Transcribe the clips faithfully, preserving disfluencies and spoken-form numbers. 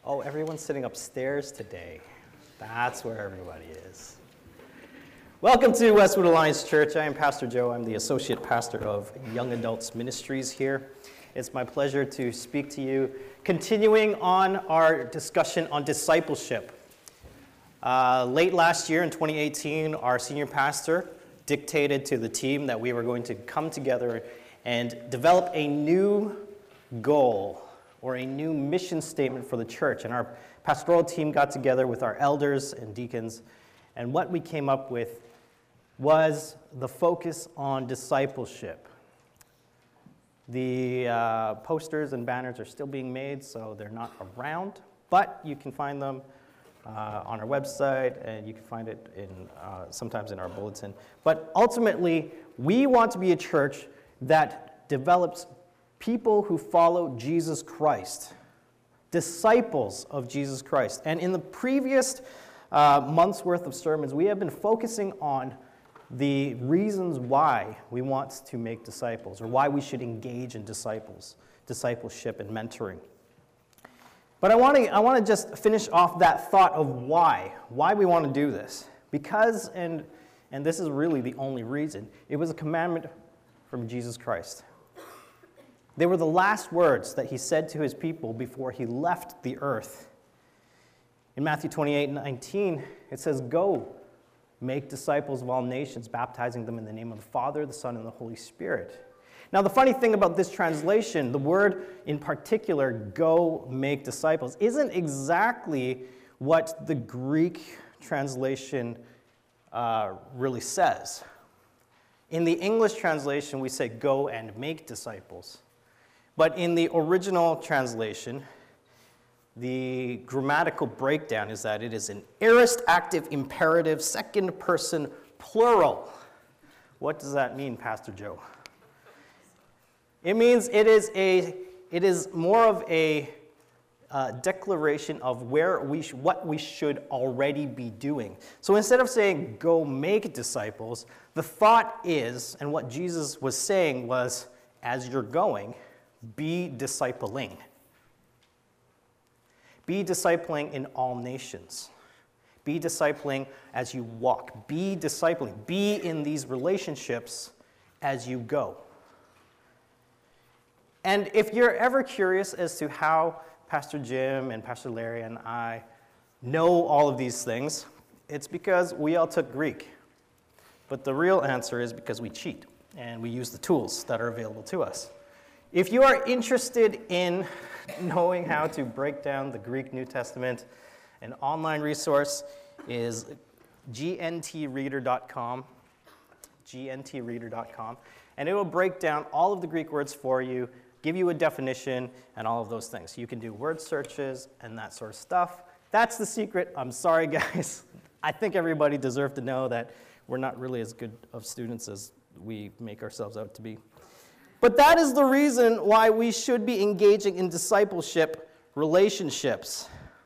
Oh, everyone's sitting upstairs today. That's where everybody is. Welcome to Westwood Alliance Church. I am Pastor Joe. I'm the Associate Pastor of Young Adults Ministries here. It's my pleasure to speak to you, continuing on our discussion on discipleship. Uh, late last year in twenty eighteen, our senior pastor dictated to the team that we were going to come together and develop a new goal or a new mission statement for the church. And our pastoral team got together with our elders and deacons, and what we came up with was the focus on discipleship. The uh, posters and banners are still being made, so they're not around, but you can find them uh, on our website, and you can find it in uh, sometimes in our bulletin. But ultimately, we want to be a church that develops people who follow Jesus Christ, disciples of Jesus Christ. And in the previous uh, month's worth of sermons, we have been focusing on the reasons why we want to make disciples, or why we should engage in disciples, discipleship and mentoring. But I want to I want to just finish off that thought of why, why we want to do this. Because, and and this is really the only reason, it was a commandment from Jesus Christ. They were the last words that he said to his people before he left the earth. In Matthew twenty-eight nineteen, it says, "Go, make disciples of all nations, baptizing them in the name of the Father, the Son, and the Holy Spirit." Now, the funny thing about this translation, the word in particular, "go, make disciples," isn't exactly what the Greek translation uh, really says. In the English translation, we say, "go and make disciples." But in the original translation, the grammatical breakdown is that it is an aorist active imperative second person plural. What does that mean, Pastor Joe? It means it is a it is more of a uh, declaration of where we sh- what we should already be doing. So instead of saying "go make disciples," the thought is, and what Jesus was saying was, as you're going, be discipling. Be discipling in all nations. Be discipling as you walk. Be discipling. Be in these relationships as you go. And if you're ever curious as to how Pastor Jim and Pastor Larry and I know all of these things, it's because we all took Greek. But the real answer is because we cheat and we use the tools that are available to us. If you are interested in knowing how to break down the Greek New Testament, an online resource is G N T reader dot com, G N T reader dot com, and it will break down all of the Greek words for you, give you a definition, and all of those things. You can do word searches and that sort of stuff. That's the secret. I'm sorry, guys. I think everybody deserves to know that we're not really as good of students as we make ourselves out to be. But that is the reason why we should be engaging in discipleship relationships.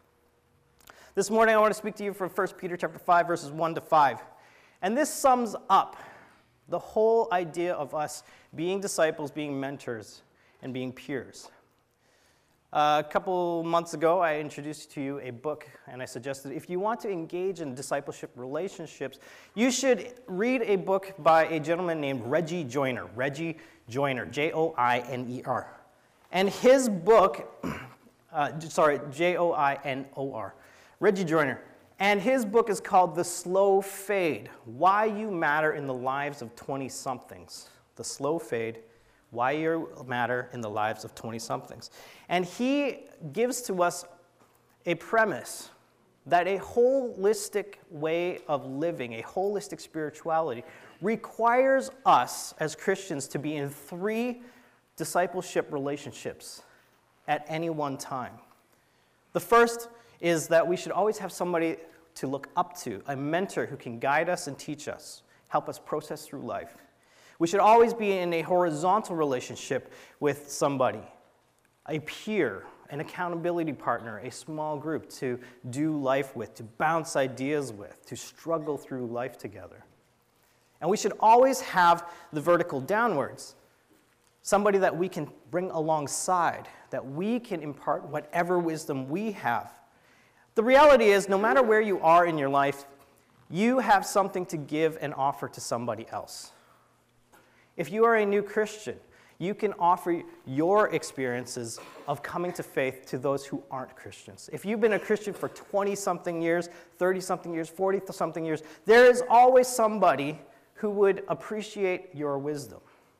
This morning I want to speak to you from First Peter chapter five, verses one to five. And this sums up the whole idea of us being disciples, being mentors, and being peers. Uh, a couple months ago, I introduced to you a book, and I suggested if you want to engage in discipleship relationships, you should read a book by a gentleman named Reggie Joiner. Reggie Joiner, J O I N E R. And his book, uh, sorry, J O I N O R, Reggie Joiner. And his book is called The Slow Fade, Why You Matter in the Lives of twenty-somethings. The Slow Fade, Why You Matter in the Lives of twenty-somethings. And he gives to us a premise that a holistic way of living, a holistic spirituality, requires us as Christians to be in three discipleship relationships at any one time. The first is that we should always have somebody to look up to, a mentor who can guide us and teach us, help us process through life. We should always be in a horizontal relationship with somebody, a peer, an accountability partner, a small group to do life with, to bounce ideas with, to struggle through life together. And we should always have the vertical downwards. somebody that we can bring alongside, that we can impart whatever wisdom we have. The reality is, no matter where you are in your life, you have something to give and offer to somebody else. If you are a new Christian, you can offer your experiences of coming to faith to those who aren't Christians. If you've been a Christian for twenty-something years, thirty-something years, forty-something years, there is always somebody who would appreciate your wisdom.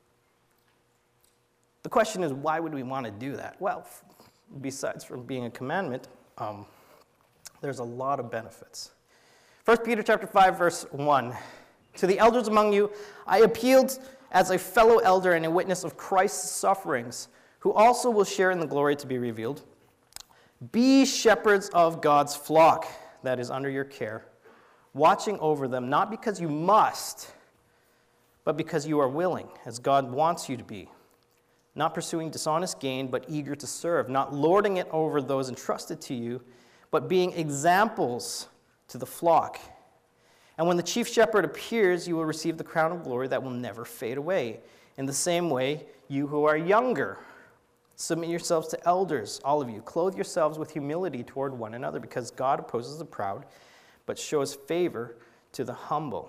The question is, why would we want to do that? Well, besides from being a commandment, um, there's a lot of benefits. First Peter chapter five, verse one. To the elders among you, I appealed as a fellow elder and a witness of Christ's sufferings, who also will share in the glory to be revealed. Be shepherds of God's flock that is under your care, watching over them, not because you must, but because you are willing, as God wants you to be, not pursuing dishonest gain, but eager to serve, not lording it over those entrusted to you, but being examples to the flock. And when the chief shepherd appears, you will receive the crown of glory that will never fade away. In the same way, you who are younger, submit yourselves to elders, all of you. Clothe yourselves with humility toward one another, because God opposes the proud, but shows favor to the humble.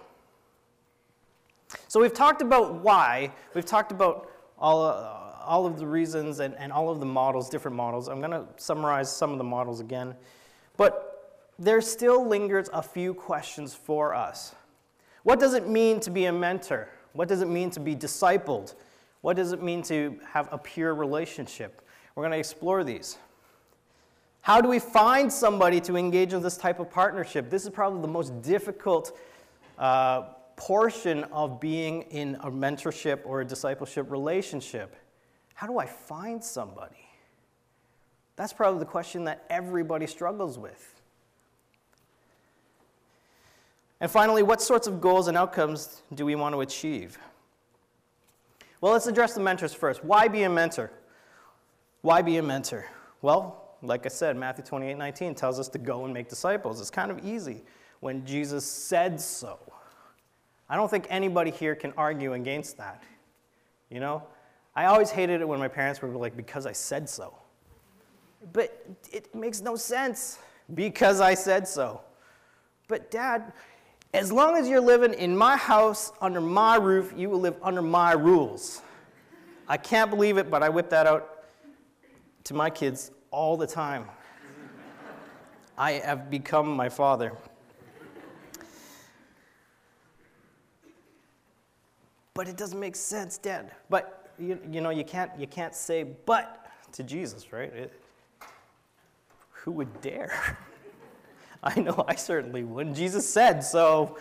So we've talked about why. We've talked about all, uh, all of the reasons and, and all of the models, different models. I'm going to summarize some of the models again. But there still lingers a few questions for us. What does it mean to be a mentor? What does it mean to be discipled? What does it mean to have a pure relationship? We're going to explore these. How do we find somebody to engage in this type of partnership? This is probably the most difficult uh, portion of being in a mentorship or a discipleship relationship. How do I find somebody? That's probably the question that everybody struggles with. And finally, what sorts of goals and outcomes do we want to achieve? Well, let's address the mentors first. Why be a mentor? Why be a mentor? Well, like I said, Matthew twenty-eight nineteen tells us to go and make disciples. It's kind of easy when Jesus said so. I don't think anybody here can argue against that. You know? I always hated it when my parents were like, because I said so. But it makes no sense. Because I said so. But Dad, as long as you're living in my house, under my roof, you will live under my rules. I can't believe it, but I whip that out to my kids all the time. I have become my father. But it doesn't make sense, Dad. But you, you know, you can't you can't say but to Jesus, right? It, who would dare? I know I certainly wouldn't. Jesus said so.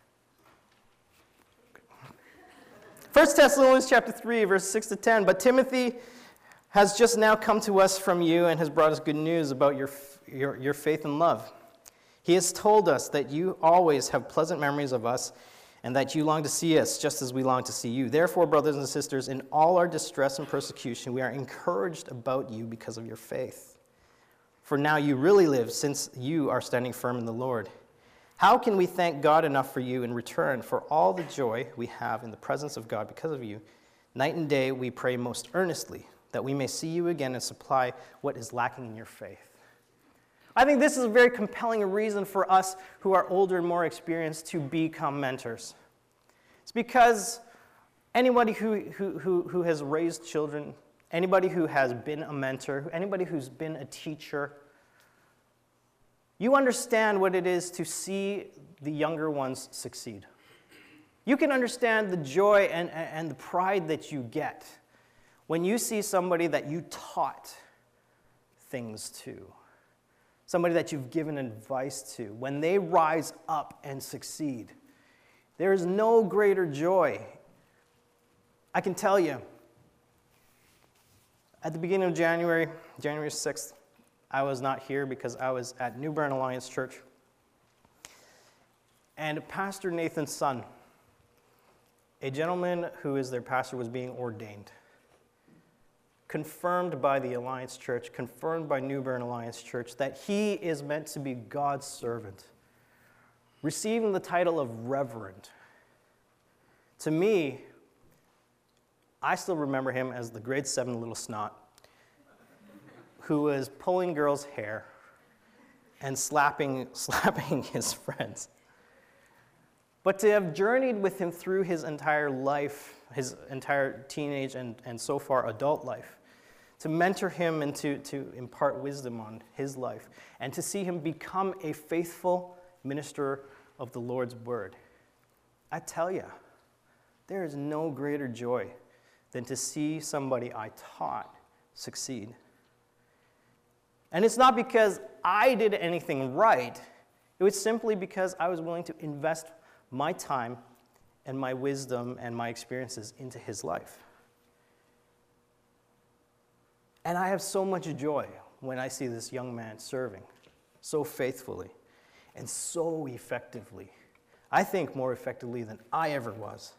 First Thessalonians chapter three, verse six to ten. But Timothy has just now come to us from you and has brought us good news about your, your, your faith and love. He has told us that you always have pleasant memories of us and that you long to see us just as we long to see you. Therefore, brothers and sisters, in all our distress and persecution, we are encouraged about you because of your faith. For now you really live, since you are standing firm in the Lord. How can we thank God enough for you in return for all the joy we have in the presence of God because of you? Night and day we pray most earnestly that we may see you again and supply what is lacking in your faith. I think this is a very compelling reason for us who are older and more experienced to become mentors. It's because anybody who, who, who, who has raised children, anybody who has been a mentor, anybody who's been a teacher, you understand what it is to see the younger ones succeed. You can understand the joy and, and the pride that you get when you see somebody that you taught things to, somebody that you've given advice to, when they rise up and succeed. There is no greater joy. I can tell you, at the beginning of January, January sixth, I was not here because I was at New Bern Alliance Church. And Pastor Nathan's son, a gentleman who is their pastor, was being ordained. Confirmed by the Alliance Church, confirmed by New Bern Alliance Church, that he is meant to be God's servant. Receiving the title of Reverend. To me, I still remember him as the grade seven little snot who was pulling girls' hair and slapping, slapping his friends. But to have journeyed with him through his entire life, his entire teenage and, and so far adult life, to mentor him and to, to impart wisdom on his life, and to see him become a faithful minister of the Lord's word. I tell you, there is no greater joy than to see somebody I taught succeed. And it's not because I did anything right. It was simply because I was willing to invest my time and my wisdom and my experiences into his life. And I have so much joy when I see this young man serving so faithfully and so effectively. I think more effectively than I ever was.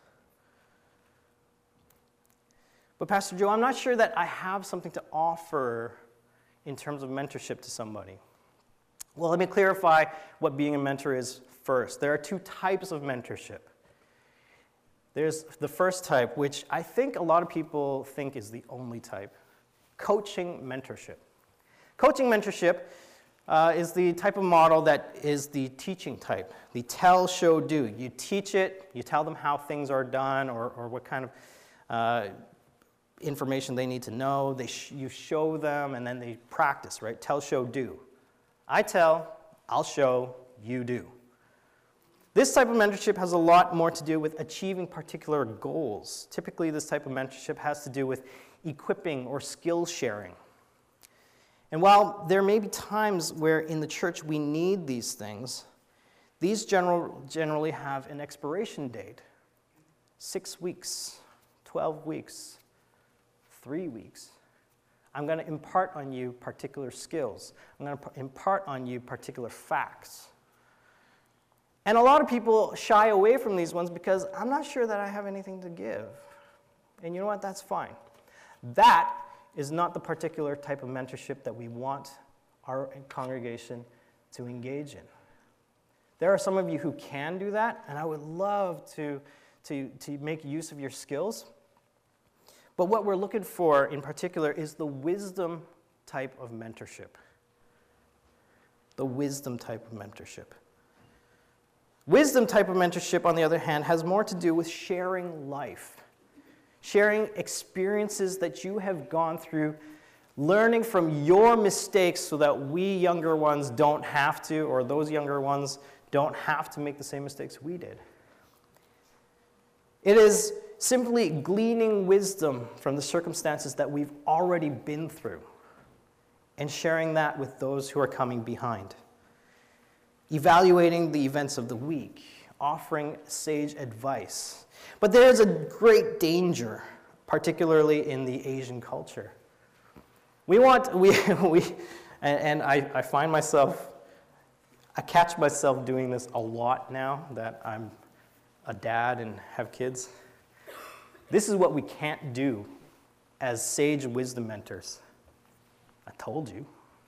But Pastor Joe, I'm not sure that I have something to offer in terms of mentorship to somebody. Well, let me clarify what being a mentor is first. There are two types of mentorship. There's the first type, which I think a lot of people think is the only type: coaching mentorship. Coaching mentorship uh, is the type of model that is the teaching type, the tell, show, do. You teach it, you tell them how things are done or, or what kind of uh, information they need to know. They sh- you show them, and then they practice, right? Tell, show, do. I tell, I'll show, you do. This type of mentorship has a lot more to do with achieving particular goals. Typically, this type of mentorship has to do with equipping or skill sharing. And while there may be times where in the church we need these things, these general, generally have an expiration date. Six weeks, twelve weeks, three weeks. I'm going to impart on you particular skills. I'm going to impart on you particular facts. And a lot of people shy away from these ones because I'm not sure that I have anything to give. And you know what? That's fine. That is not the particular type of mentorship that we want our congregation to engage in. There are some of you who can do that, and I would love to, to, to make use of your skills. But what we're looking for in particular is the wisdom type of mentorship. The wisdom type of mentorship. Wisdom type of mentorship, on the other hand, has more to do with sharing life. Sharing experiences that you have gone through, learning from your mistakes so that we younger ones don't have to, or those younger ones don't have to make the same mistakes we did. It is simply gleaning wisdom from the circumstances that we've already been through and sharing that with those who are coming behind. Evaluating the events of the week, offering sage advice. But there's a great danger, particularly in the Asian culture. We want, we, we and, and I, I find myself, I catch myself doing this a lot now that I'm a dad and have kids. This is what we can't do as sage wisdom mentors. I told you.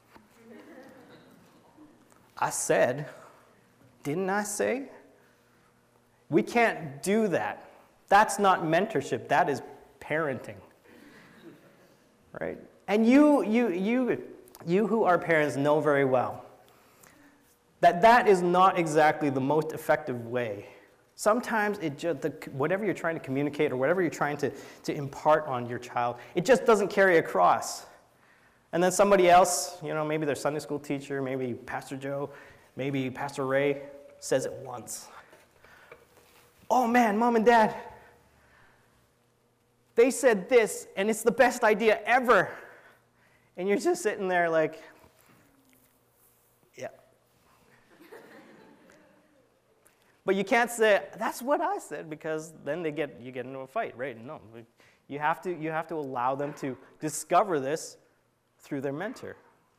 I said, didn't I say? We can't do that. That's not mentorship. That is parenting. Right? And you, you, you, you who are parents know very well that that is not exactly the most effective way. Sometimes it just, the, whatever you're trying to communicate or whatever you're trying to, to impart on your child, it just doesn't carry across. And then somebody else, you know, maybe their Sunday school teacher, maybe Pastor Joe, maybe Pastor Ray, says it once. Oh man, Mom and Dad, they said this, and it's the best idea ever. And you're just sitting there like, yeah. But you can't say, that's what I said, because then they get you get into a fight, right? No, you have to, you have to allow them to discover this through their mentor.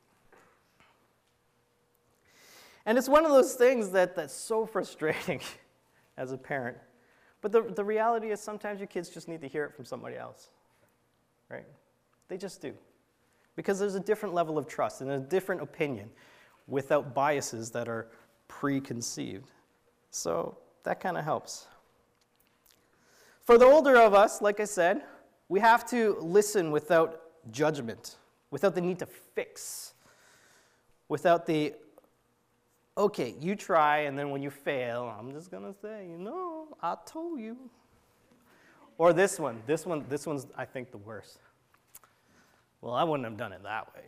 And it's one of those things that, that's so frustrating as a parent. But the, the reality is sometimes your kids just need to hear it from somebody else, right? They just do. Because there's a different level of trust and a different opinion without biases that are preconceived. So that kind of helps. For the older of us, like I said, We have to listen without judgment, without the need to fix, without the, okay, you try, and then when you fail, I'm just going to say, you know, I told you. Or this one, this one, this one's, I think, the worst. Well, I wouldn't have done it that way.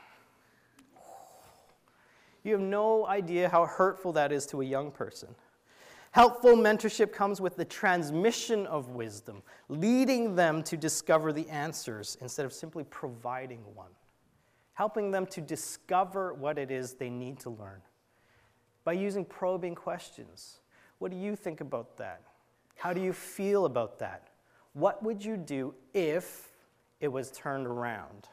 You have no idea how hurtful that is to a young person. Helpful mentorship comes with the transmission of wisdom, leading them to discover the answers instead of simply providing one, helping them to discover what it is they need to learn by using probing questions. What do you think about that? How do you feel about that? What would you do if it was turned around?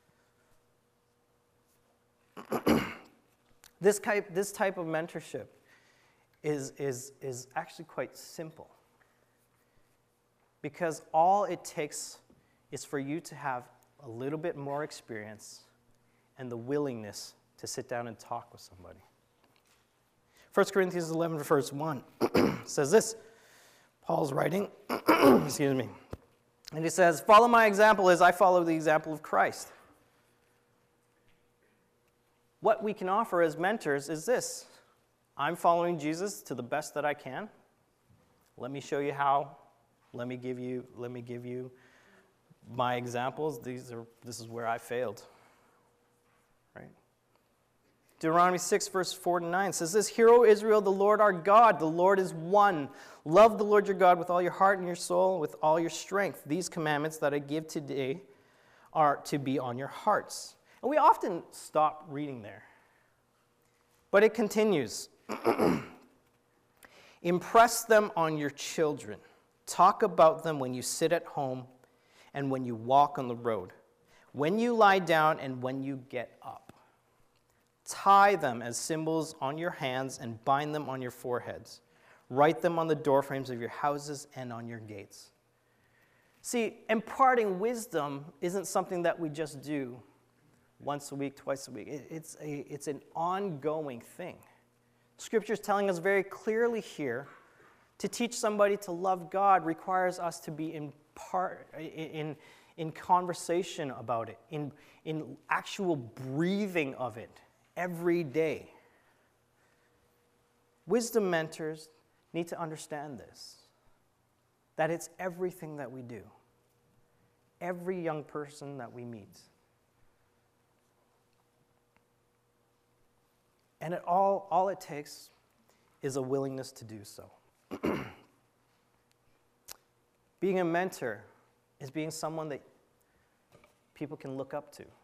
This type, this type of mentorship is, is, is actually quite simple, because all it takes is for you to have a little bit more experience and the willingness to sit down and talk with somebody. First Corinthians eleven, verse one says this. Paul's writing, excuse me, and he says, "Follow my example as I follow the example of Christ." What we can offer as mentors is this. I'm following Jesus to the best that I can. Let me show you how. Let me give you, let me give you my examples. These are, this is where I failed. Right? Deuteronomy six, verse four to nine says this, "Hear, O Israel, the Lord our God, the Lord is one. Love the Lord your God with all your heart and your soul, with all your strength. These commandments that I give today are to be on your hearts." And we often stop reading there. But it continues. "Impress them on your children. Talk about them when you sit at home and when you walk on the road, when you lie down and when you get up. Tie them as symbols on your hands and bind them on your foreheads. Write them on the doorframes of your houses and on your gates." See, imparting wisdom isn't something that we just do once a week, twice a week. It's, a, it's an ongoing thing. Scripture is telling us very clearly here, to teach somebody to love God requires us to be in part, in, in conversation about it, in, in actual breathing of it every day. Wisdom mentors need to understand this, that it's everything that we do, every young person that we meet. And it all, all it takes is a willingness to do so. Being a mentor is being someone that people can look up to.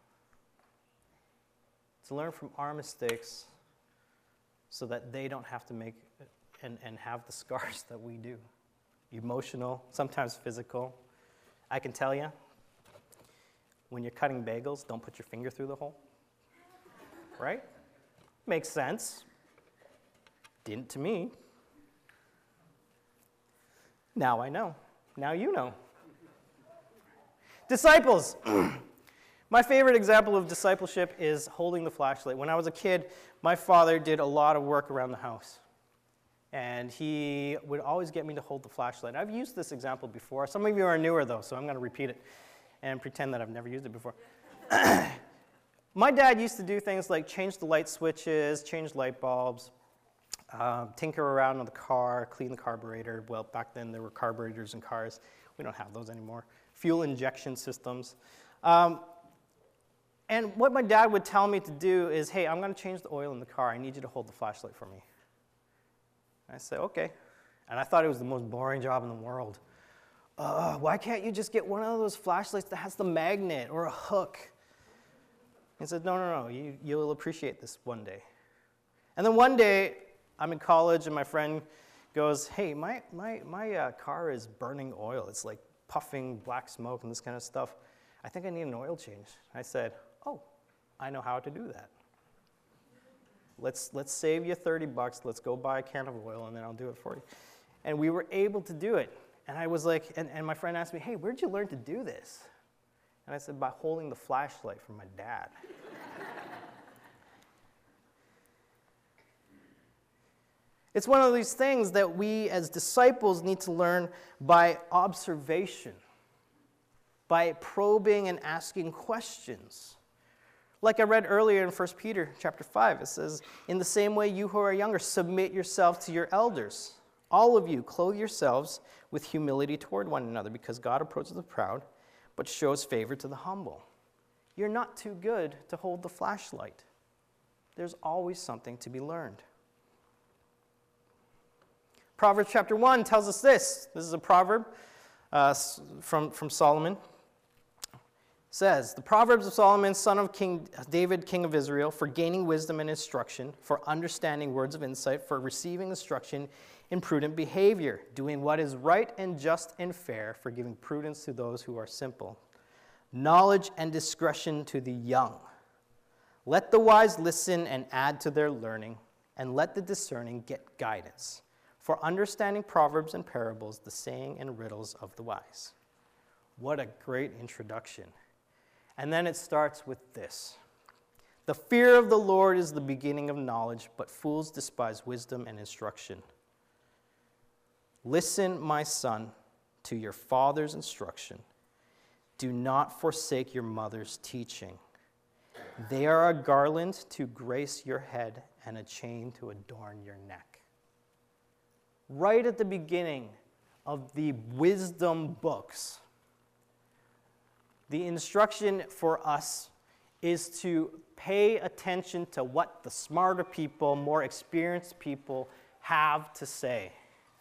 To learn from our mistakes so that they don't have to make and, and have the scars that we do. Emotional, sometimes physical. I can tell you, when you're cutting bagels, don't put your finger through the hole. Right? Makes sense. Didn't to me. Now I know. Now you know. Disciples. My favorite example of discipleship is holding the flashlight. When I was a kid, my father did a lot of work around the house. And he would always get me to hold the flashlight. I've used this example before. Some of you are newer, though, so I'm going to repeat it and pretend that I've never used it before. My dad used to do things like change the light switches, change light bulbs, uh, tinker around on the car, clean the carburetor. Well, back then there were carburetors in cars. We don't have those anymore. Fuel injection systems. Um, and what my dad would tell me to do is, hey, I'm going to change the oil in the car. I need you to hold the flashlight for me. And I said, okay. And I thought it was the most boring job in the world. Uh, why can't you just get one of those flashlights that has the magnet or a hook? He said, no, no, no, you, you'll appreciate this one day. And then one day, I'm in college, and my friend goes, hey, my, my, my uh, car is burning oil. It's like puffing black smoke and this kind of stuff. I think I need an oil change. I said, oh, I know how to do that. Let's, let's save you thirty bucks. Let's go buy a can of oil, and then I'll do it for you. And we were able to do it. And I was like, and, and my friend asked me, hey, where'd you learn to do this? And I said, by holding the flashlight from my dad. It's one of these things that we as disciples need to learn by observation. by probing and asking questions. Like I read earlier in First Peter chapter five, it says, "In the same way, you who are younger, submit yourself to your elders. All of you, clothe yourselves with humility toward one another, because God approaches the proud, but shows favor to the humble." You're not too good to hold the flashlight. There's always something to be learned. Proverbs chapter one tells us this. This is a proverb uh, from, from Solomon. It says, "The Proverbs of Solomon, son of King David, king of Israel, for gaining wisdom and instruction, for understanding words of insight, for receiving instruction in prudent behavior, doing what is right and just and fair, for giving prudence to those who are simple, knowledge and discretion to the young. Let the wise listen and add to their learning, and let the discerning get guidance. For understanding proverbs and parables, the saying and riddles of the wise." What a great introduction. And then it starts with this. "The fear of the Lord is the beginning of knowledge, but fools despise wisdom and instruction. Listen, my son, to your father's instruction. Do not forsake your mother's teaching. They are a garland to grace your head and a chain to adorn your neck." Right at the beginning of the wisdom books, the instruction for us is to pay attention to what the smarter people, more experienced people have to say.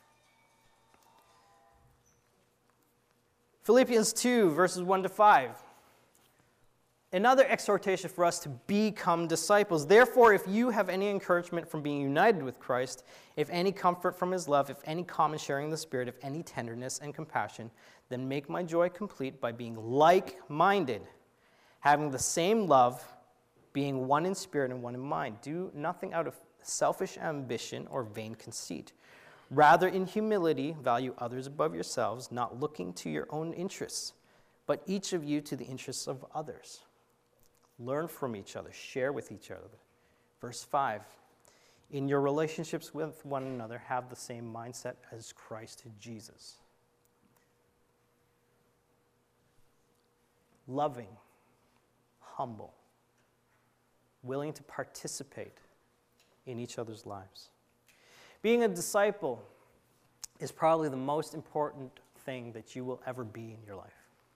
Philippians two, verses one to five. Another exhortation for us to become disciples. "Therefore, if you have any encouragement from being united with Christ, if any comfort from his love, if any common sharing in the Spirit, if any tenderness and compassion, then make my joy complete by being like-minded, having the same love, being one in spirit and one in mind. Do nothing out of selfish ambition or vain conceit. Rather, in humility, value others above yourselves, not looking to your own interests, but each of you to the interests of others. Learn from each other, share with each other." Verse five, "In your relationships with one another, have the same mindset as Christ Jesus." Loving, humble, willing to participate in each other's lives. Being a disciple is probably the most important thing that you will ever be in your life.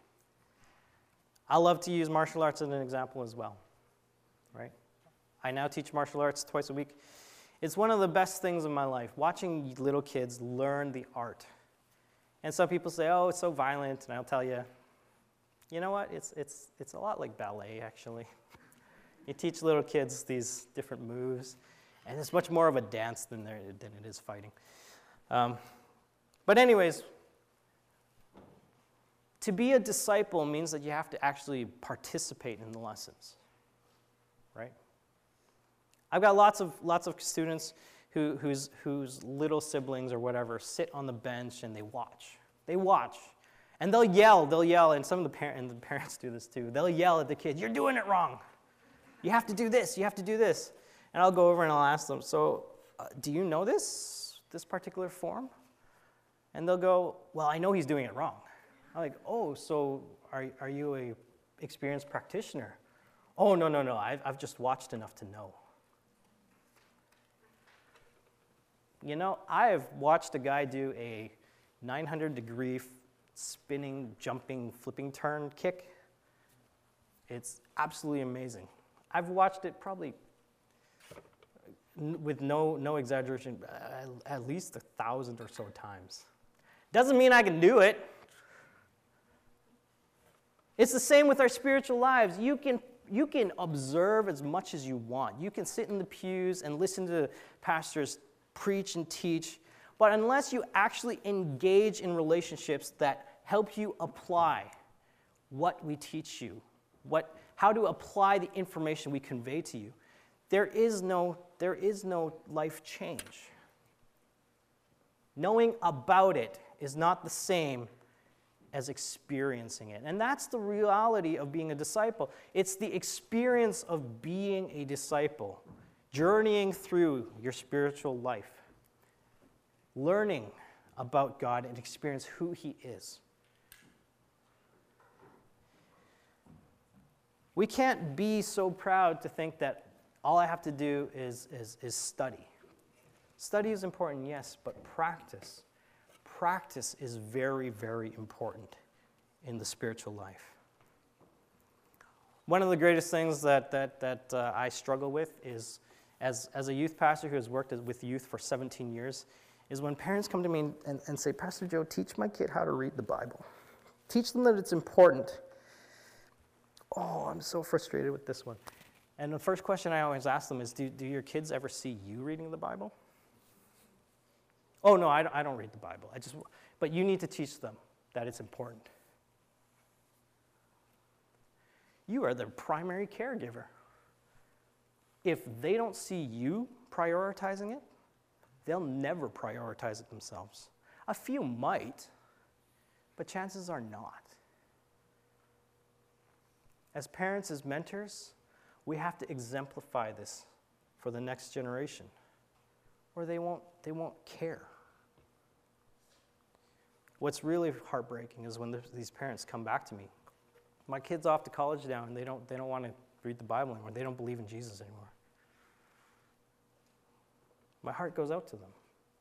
I love to use martial arts as an example as well, right? I now teach martial arts twice a week. It's one of the best things in my life, watching little kids learn the art. And some people say, "Oh, it's so violent," and I'll tell you, you know what? It's, it's, it's a lot like ballet, actually. You teach little kids these different moves, and it's much more of a dance than, there, than it is fighting. Um, but anyways, to be a disciple means that you have to actually participate in the lessons, right? I've got lots of lots of students who, whose, whose little siblings or whatever sit on the bench and they watch. They watch. And they'll yell, they'll yell, and some of the, par- and the parents do this too. They'll yell at the kids, "You're doing it wrong. You have to do this, you have to do this." And I'll go over and I'll ask them, "So uh, do you know this, this particular form?" And they'll go, "Well, I know he's doing it wrong." I'm like, "Oh, so are, are you a experienced practitioner?" "Oh, no, no, no, I've, I've just watched enough to know." You know, I have watched a guy do a nine hundred degree spinning, jumping, flipping turn kick. It's absolutely amazing. I've watched it probably, with no, no exaggeration, at least a thousand or so times. Doesn't mean I can do it. It's the same with our spiritual lives. You can, you can observe as much as you want. You can sit in the pews and listen to pastors preach and teach, but unless you actually engage in relationships that help you apply what we teach you, what, how to apply the information we convey to you, there is no, there is no life change. Knowing about it is not the same as experiencing it. And that's the reality of being a disciple. It's the experience of being a disciple, journeying through your spiritual life, learning about God and experience who He is. We can't be so proud to think that all I have to do is, is, is study. Study is important, yes, but practice. Practice is very, very important in the spiritual life. One of the greatest things that, that, that uh, I struggle with is, as, as a youth pastor who has worked with youth for seventeen years, is when parents come to me and, and say, Pastor Joe, teach my kid how to read the Bible. Teach them that it's important. Oh, I'm so frustrated with this one. And the first question I always ask them is, do, do your kids ever see you reading the Bible? Oh, no, I, I don't read the Bible. I just, but you need to teach them that it's important. You are their primary caregiver. If they don't see you prioritizing it, they'll never prioritize it themselves. A few might, but chances are not. As parents, as mentors, we have to exemplify this for the next generation, or they won't, they won't care. What's really heartbreaking is when these parents come back to me. My kid's off to college now, and they don't, they don't want to read the Bible anymore. They don't believe in Jesus anymore. My heart goes out to them.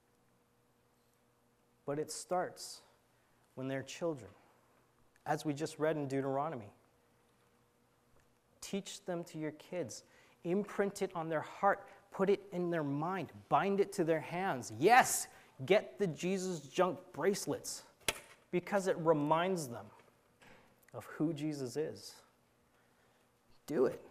But it starts when they're children, as we just read in Deuteronomy. Teach them to your kids. Imprint it on their heart. Put it in their mind. Bind it to their hands. Yes, get the Jesus junk bracelets because it reminds them of who Jesus is. Do it.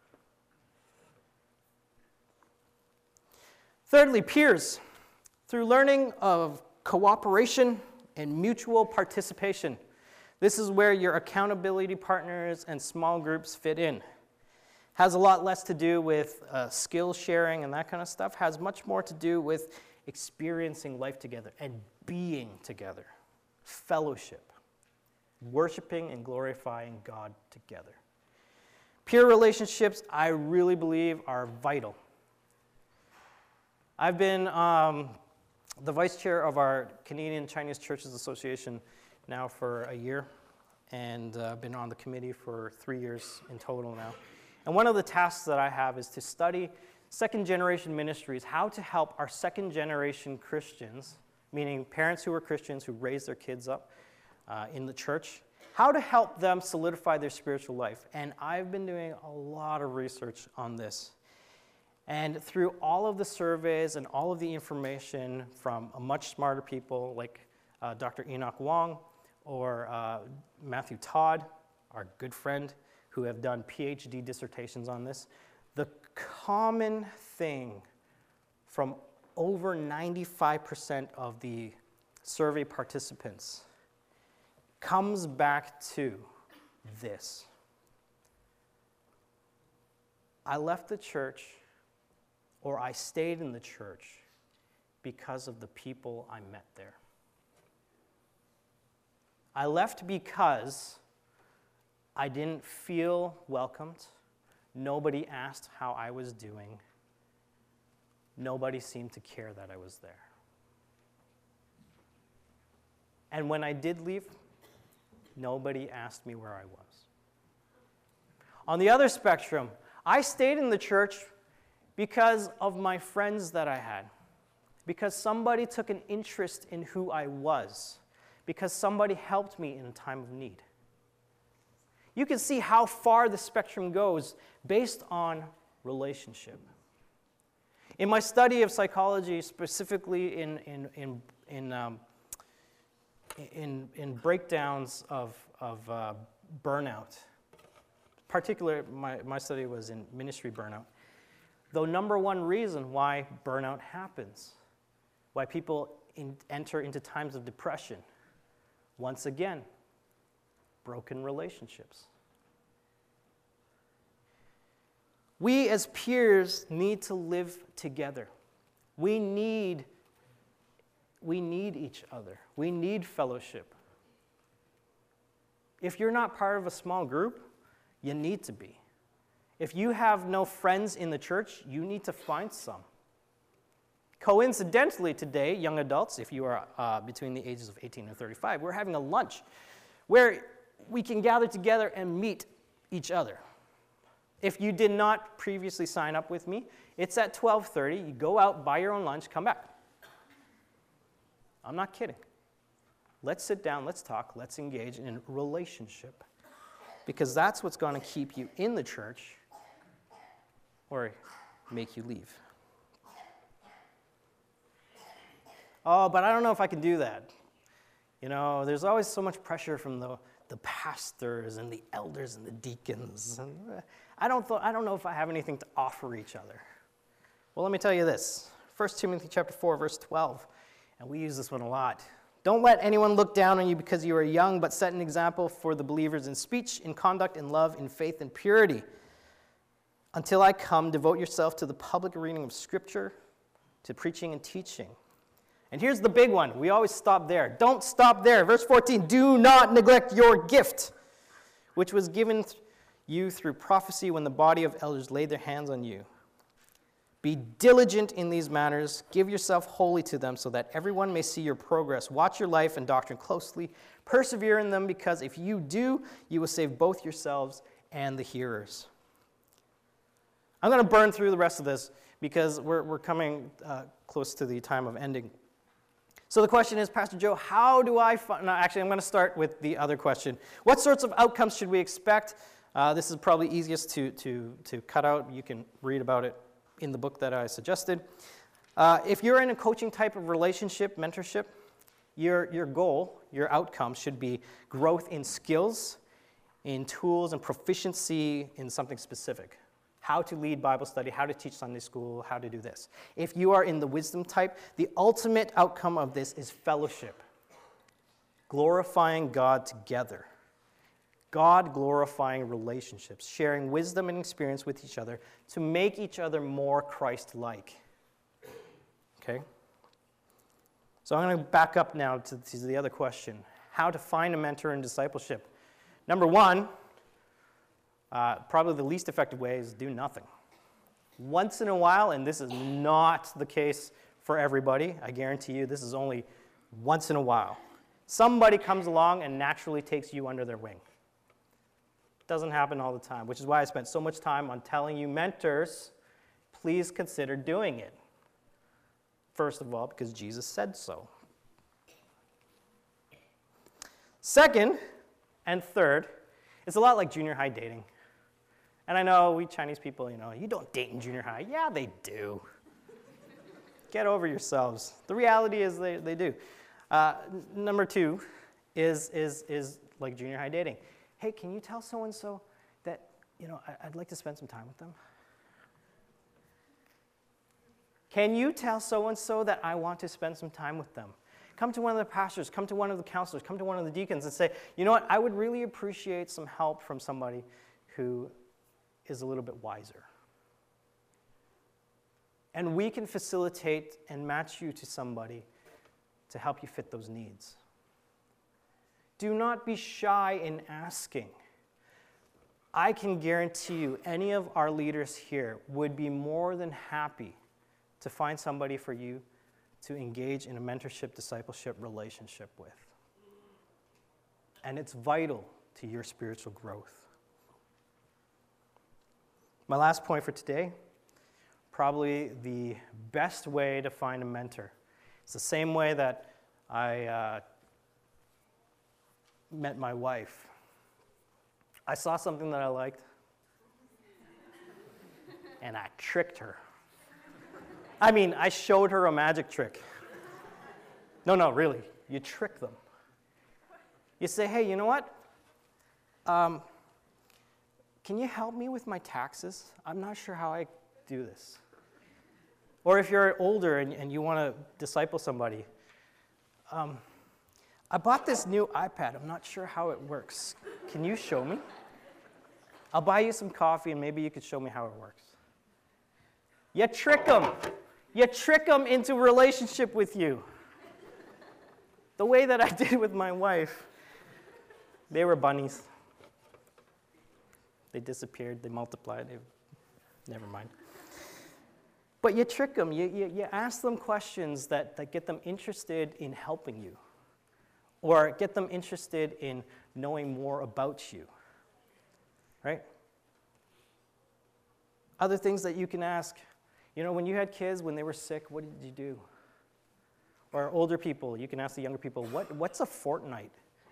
Thirdly, peers. Through learning of cooperation and mutual participation. This is where your accountability partners and small groups fit in. Has a lot less to do with uh, skill sharing and that kind of stuff. Has much more to do with experiencing life together and being together. Fellowship. Worshiping and glorifying God together. Peer relationships, I really believe, are vital. I've been um, the vice chair of our Canadian Chinese Churches Association now for a year, and uh, been on the committee for three years in total now. And one of the tasks that I have is to study second-generation ministries, how to help our second-generation Christians, meaning parents who are Christians who raise their kids up uh, in the church, how to help them solidify their spiritual life. And I've been doing a lot of research on this. And through all of the surveys and all of the information from a much smarter people like uh, Doctor Enoch Wong or uh, Matthew Todd, our good friend, who have done PhD dissertations on this, the common thing from over ninety-five percent of the survey participants comes back to this. I left the church, or I stayed in the church because of the people I met there. I left because I didn't feel welcomed. Nobody asked how I was doing. Nobody seemed to care that I was there. And when I did leave, nobody asked me where I was. On the other spectrum, I stayed in the church because of my friends that I had, because somebody took an interest in who I was, because somebody helped me in a time of need. You can see how far the spectrum goes based on relationship. In my study of psychology, specifically in, in, in, in, um, in, in breakdowns of, of uh, burnout, particularly my, my study was in ministry burnout, the number one reason why burnout happens, why people in, enter into times of depression, once again, broken relationships. We as peers need to live together. We need, we need each other. We need fellowship. If you're not part of a small group, you need to be. If you have no friends in the church, you need to find some. Coincidentally today, young adults, if you are uh, between the ages of eighteen and thirty-five, we're having a lunch where we can gather together and meet each other. If you did not previously sign up with me, it's at twelve thirty. You go out, buy your own lunch, come back. I'm not kidding. Let's sit down, let's talk, let's engage in a relationship. Because that's what's going to keep you in the church or make you leave. Oh, but I don't know if I can do that. You know, there's always so much pressure from the, the pastors and the elders and the deacons. And I don't, th- I don't know if I have anything to offer each other. Well, let me tell you this. First Timothy chapter four, verse twelve. And we use this one a lot. Don't let anyone look down on you because you are young, but set an example for the believers in speech, in conduct, in love, in faith, and purity. Until I come, devote yourself to the public reading of Scripture, to preaching and teaching. And here's the big one. We always stop there. Don't stop there. Verse fourteen, do not neglect your gift, which was given you through prophecy when the body of elders laid their hands on you. Be diligent in these matters. Give yourself wholly to them so that everyone may see your progress. Watch your life and doctrine closely. Persevere in them, because if you do, you will save both yourselves and the hearers. I'm going to burn through the rest of this because we're, we're coming uh, close to the time of ending. So the question is, Pastor Joe, how do I find... No, actually, I'm going to start with the other question. What sorts of outcomes should we expect? Uh, this is probably easiest to, to, to cut out. You can read about it in the book that I suggested. Uh, if you're in a coaching type of relationship, mentorship, your, your goal, your outcome should be growth in skills, in tools, and proficiency in something specific. How to lead Bible study, how to teach Sunday school, how to do this. If you are in the wisdom type, the ultimate outcome of this is fellowship. Glorifying God together. God-glorifying relationships, sharing wisdom and experience with each other to make each other more Christ-like. Okay? So I'm going to back up now to, to the other question. How to find a mentor in discipleship. Number one, uh, probably the least effective way is do nothing. Once in a while, and this is not the case for everybody, I guarantee you this is only once in a while. Somebody comes along and naturally takes you under their wing. Doesn't happen all the time, which is why I spent so much time on telling you mentors, please consider doing it. First of all, because Jesus said so. Second and third, it's a lot like junior high dating. And I know we Chinese people, you know, you don't date in junior high. Yeah, they do. Get over yourselves. The reality is they, they do. Uh, n- number two is, is, is like junior high dating. Hey, can you tell so-and-so that, you know, I'd like to spend some time with them? Can you tell so-and-so that I want to spend some time with them? Come to one of the pastors, come to one of the counselors, come to one of the deacons and say, you know what, I would really appreciate some help from somebody who is a little bit wiser. And we can facilitate and match you to somebody to help you fit those needs. Do not be shy in asking. I can guarantee you any of our leaders here would be more than happy to find somebody for you to engage in a mentorship, discipleship relationship with. And it's vital to your spiritual growth. My last point for today, probably the best way to find a mentor. It's the same way that I uh, met my wife. I saw something that I liked, and I tricked her. I mean, I showed her a magic trick. No, no, really, you trick them. You say, hey, you know what? Um, can you help me with my taxes? I'm not sure how I do this. Or if you're older and, and you want to disciple somebody, um, I bought this new iPad. I'm not sure how it works. Can you show me? I'll buy you some coffee and maybe you could show me how it works. You trick them. You trick them into a relationship with you. The way that I did with my wife, they were bunnies. They disappeared, they multiplied, they, never mind. But you trick them, you, you, you ask them questions that, that get them interested in helping you, or get them interested in knowing more about you, right? Other things that you can ask, you know, when you had kids, when they were sick, what did you do? Or older people, you can ask the younger people, what, what's a fortnight?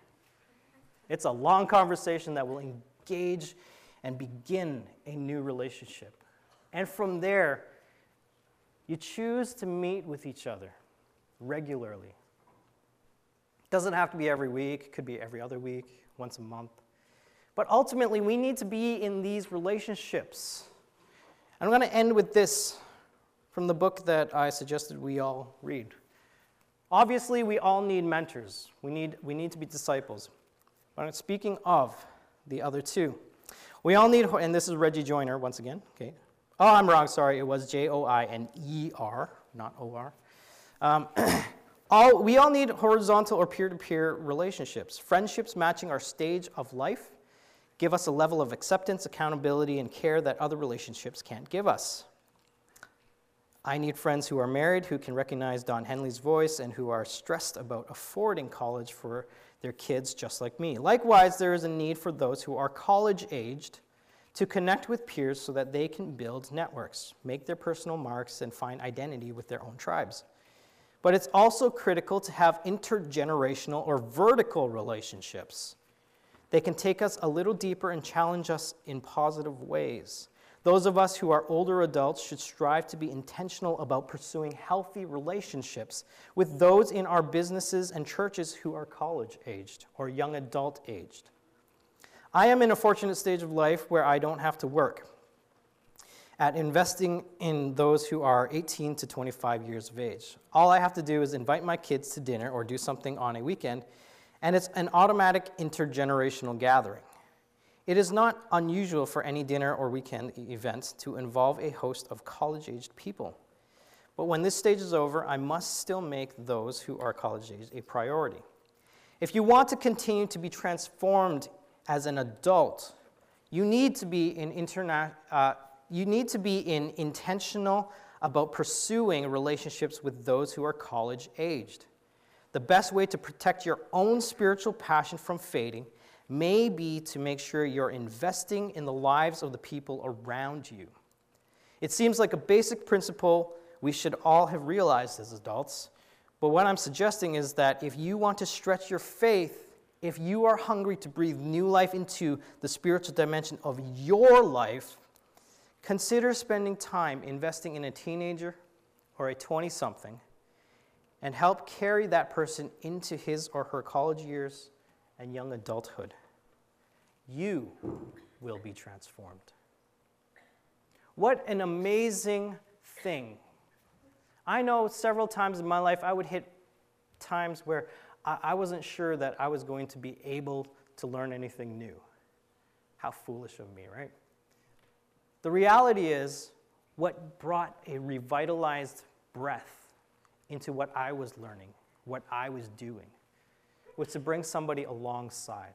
It's a long conversation that will engage and begin a new relationship. And from there, you choose to meet with each other regularly. It doesn't have to be every week. It could be every other week, once a month. But ultimately, we need to be in these relationships. I'm going to end with this from the book that I suggested we all read. Obviously, we all need mentors. We need, we need to be disciples. But speaking of the other two, we all need, and this is Reggie Joiner once again. Okay. Oh, I'm wrong, sorry. It was J O I N E R, not O R. Um, all, we all need horizontal or peer-to-peer relationships. Friendships matching our stage of life give us a level of acceptance, accountability, and care that other relationships can't give us. I need friends who are married, who can recognize Don Henley's voice, and who are stressed about affording college for their kids just like me. Likewise, there is a need for those who are college-aged to connect with peers so that they can build networks, make their personal marks, and find identity with their own tribes. But it's also critical to have intergenerational or vertical relationships. They can take us a little deeper and challenge us in positive ways. Those of us who are older adults should strive to be intentional about pursuing healthy relationships with those in our businesses and churches who are college-aged or young adult-aged. I am in a fortunate stage of life where I don't have to work at investing in those who are eighteen to twenty-five years of age. All I have to do is invite my kids to dinner or do something on a weekend, and it's an automatic intergenerational gathering. It is not unusual for any dinner or weekend event to involve a host of college-aged people. But when this stage is over, I must still make those who are college-aged a priority. If you want to continue to be transformed as an adult, you need to be in interna- uh, you need to be in intentional about pursuing relationships with those who are college-aged. The best way to protect your own spiritual passion from fading may be to make sure you're investing in the lives of the people around you. It seems like a basic principle we should all have realized as adults, but what I'm suggesting is that if you want to stretch your faith, if you are hungry to breathe new life into the spiritual dimension of your life, consider spending time investing in a teenager or a twenty-something and help carry that person into his or her college years and young adulthood. You will be transformed. What an amazing thing. I know several times in my life I would hit times where I wasn't sure that I was going to be able to learn anything new. How foolish of me, right? The reality is, what brought a revitalized breath into what I was learning, what I was doing, was to bring somebody alongside.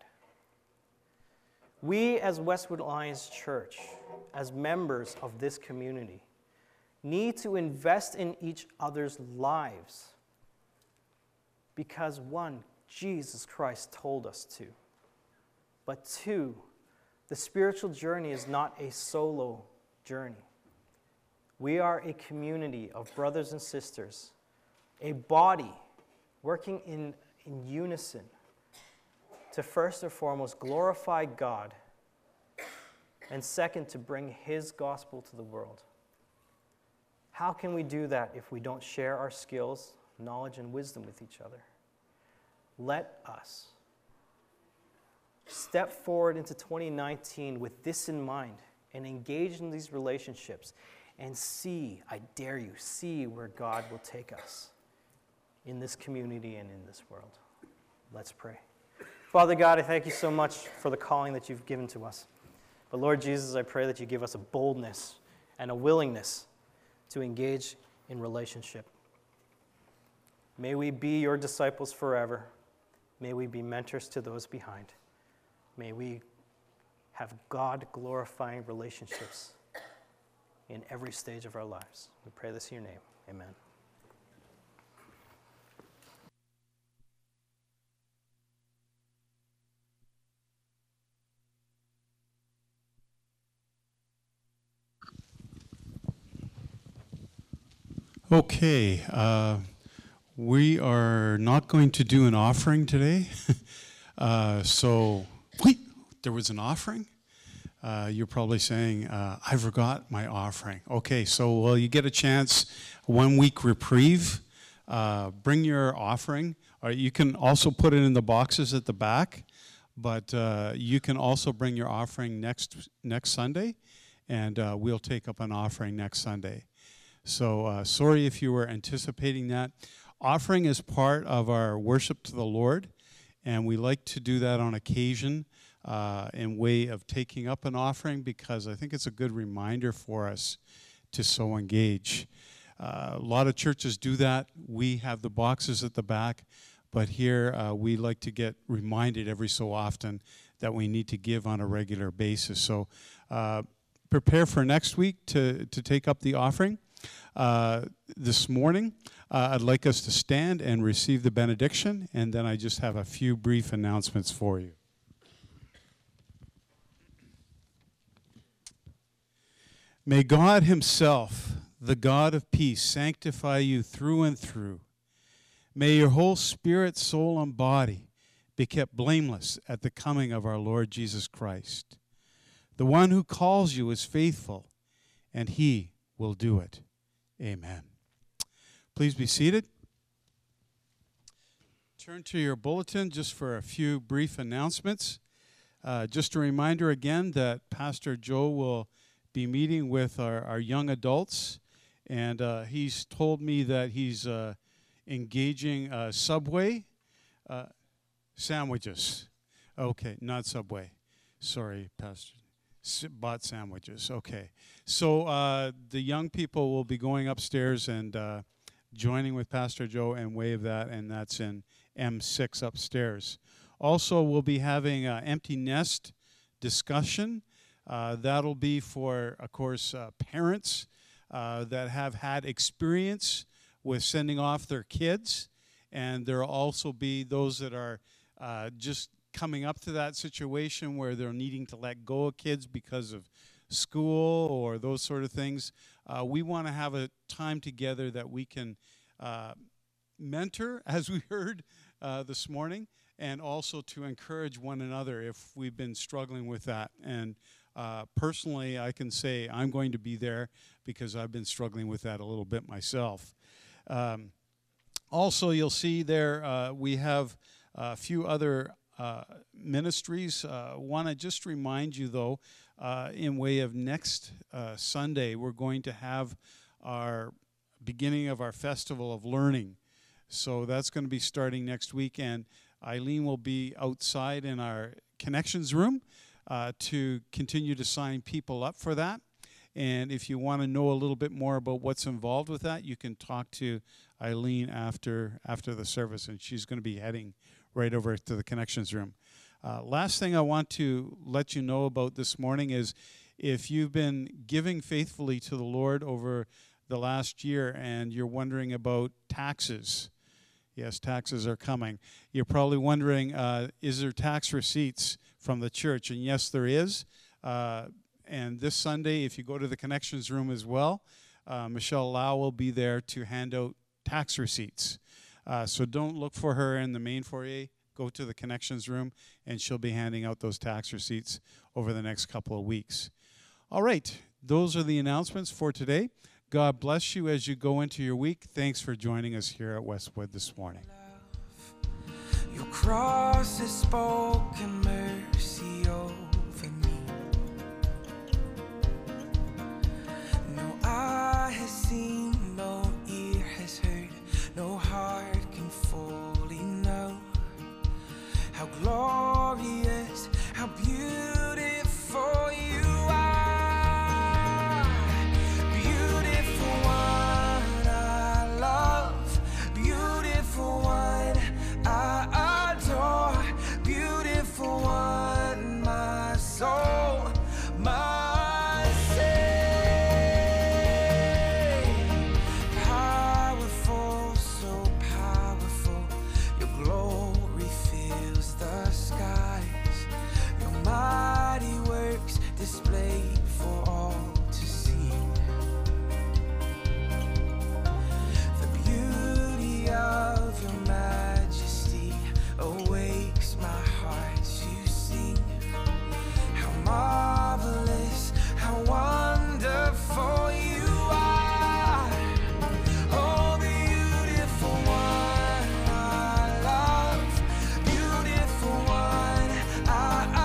We as Westwood Alliance Church, as members of this community, need to invest in each other's lives because, one, Jesus Christ told us to. But two, the spiritual journey is not a solo journey. We are a community of brothers and sisters, a body working in, in unison to first and foremost glorify God, and second, to bring His gospel to the world. How can we do that if we don't share our skills, knowledge, and wisdom with each other? Let us step forward into twenty nineteen with this in mind and engage in these relationships and see, I dare you, see where God will take us in this community and in this world. Let's pray. Father God, I thank you so much for the calling that you've given to us. But Lord Jesus, I pray that you give us a boldness and a willingness to engage in relationship. May we be your disciples forever. May we be mentors to those behind. May we have God-glorifying relationships in every stage of our lives. We pray this in your name. Amen. Okay, uh, we are not going to do an offering today. uh, so, wait, there was an offering? Uh, you're probably saying, uh, I forgot my offering. Okay, so well, you get a chance, one week reprieve. Uh, bring your offering. Or you can also put it in the boxes at the back, but uh, you can also bring your offering next next Sunday, and uh, we'll take up an offering next Sunday. So uh, sorry if you were anticipating that. Offering is part of our worship to the Lord, and we like to do that on occasion uh, in way of taking up an offering because I think it's a good reminder for us to so engage. Uh, a lot of churches do that. We have the boxes at the back, but here uh, we like to get reminded every so often that we need to give on a regular basis. So uh, prepare for next week to, to take up the offering. Uh, this morning, uh, I'd like us to stand and receive the benediction, and then I just have a few brief announcements for you. May God himself, the God of peace, sanctify you through and through. May your whole spirit, soul, and body be kept blameless at the coming of our Lord Jesus Christ. The one who calls you is faithful, and he will do it. Amen. Please be seated. Turn to your bulletin just for a few brief announcements. Uh, just a reminder again that Pastor Joe will be meeting with our, our young adults, and uh, he's told me that he's uh, engaging uh, Subway uh, sandwiches. Okay, not Subway. Sorry, Pastor. Bought sandwiches. Okay. So uh, the young people will be going upstairs and uh, joining with Pastor Joe and wave that, and that's in M six upstairs. Also, we'll be having an empty nest discussion. Uh, that'll be for, of course, uh, parents uh, that have had experience with sending off their kids, and there will also be those that are uh, just coming up to that situation where they're needing to let go of kids because of school or those sort of things. Uh, we want to have a time together that we can uh, mentor, as we heard uh, this morning, and also to encourage one another if we've been struggling with that. And uh, personally, I can say I'm going to be there because I've been struggling with that a little bit myself. Um, also, you'll see there uh, we have a few other Uh, ministries. Uh, want to just remind you, though, uh, in way of next uh, Sunday, we're going to have our beginning of our Festival of Learning. So that's going to be starting next week, and Eileen will be outside in our Connections room uh, to continue to sign people up for that. And if you want to know a little bit more about what's involved with that, you can talk to Eileen after after the service, and she's going to be heading right over to the Connections room. Uh, last thing I want to let you know about this morning is if you've been giving faithfully to the Lord over the last year and you're wondering about taxes, yes, taxes are coming. You're probably wondering, uh, is there tax receipts from the church? And yes, there is. Uh, and this Sunday, if you go to the Connections room as well, uh, Michelle Lau will be there to hand out tax receipts. Uh, so don't look for her in the main foyer. Go to the Connections room, and she'll be handing out those tax receipts over the next couple of weeks. All right, those are the announcements for today. God bless you as you go into your week. Thanks for joining us here at Westwood this morning. Your cross has spoken mercy over me. No eye has